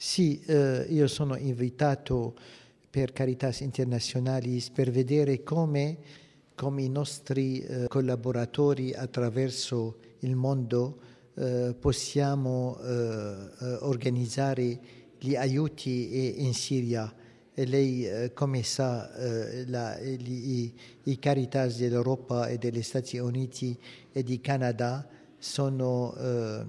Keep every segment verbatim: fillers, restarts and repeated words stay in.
Sì, eh, io sono invitato per Caritas Internationalis per vedere come, come i nostri eh, collaboratori attraverso il mondo eh, possiamo eh, eh, organizzare gli aiuti in Siria. E lei, eh, come sa, eh, la, gli, i, i Caritas dell'Europa e degli Stati Uniti e di Canada sono eh,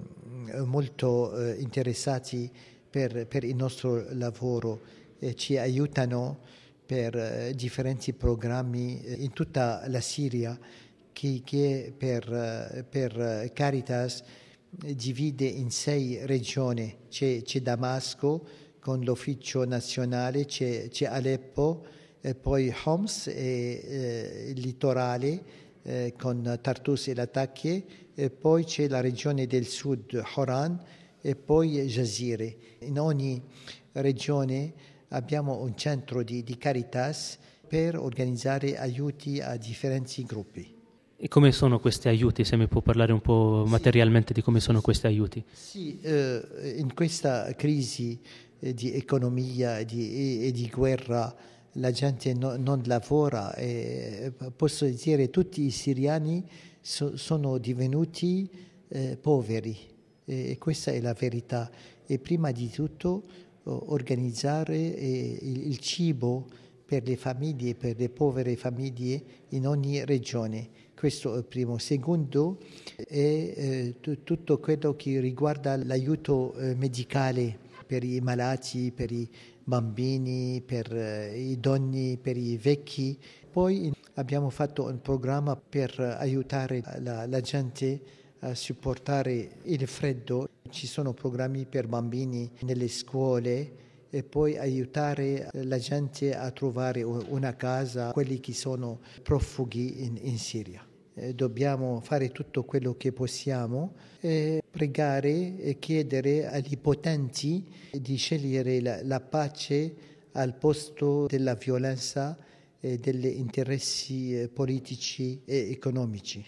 molto eh, interessati per, per il nostro lavoro, eh, ci aiutano per eh, differenti programmi eh, in tutta la Siria che, che per, eh, per Caritas eh, divide in sei regioni. C'è, c'è Damasco con l'ufficio nazionale, c'è, c'è Aleppo, eh, poi Homs e eh, il litorale eh, con Tartus e Latakia, e poi c'è la regione del sud, Horan, e poi Jazire. In ogni regione abbiamo un centro di, di Caritas per organizzare aiuti a differenti gruppi. E come sono questi aiuti? Se mi può parlare un po' materialmente di come sono questi aiuti. Sì, eh, in questa crisi eh, di economia e di, e, e di guerra la gente no, non lavora e posso dire tutti i siriani so, sono divenuti eh, poveri. E questa è la verità. E prima di tutto organizzare il, il cibo per le famiglie, per le povere famiglie in ogni regione. Questo è il primo. Secondo è eh, t- tutto quello che riguarda l'aiuto eh, medicale per i malati, per i bambini, per eh, i donne, per i vecchi. Poi abbiamo fatto un programma per aiutare la, la gente a supportare il freddo. Ci sono programmi per bambini nelle scuole e poi aiutare la gente a trovare una casa, quelli che sono profughi in, in Siria. Eh, dobbiamo fare tutto quello che possiamo e pregare e chiedere agli potenti di scegliere la, la pace al posto della violenza e degli interessi politici e economici.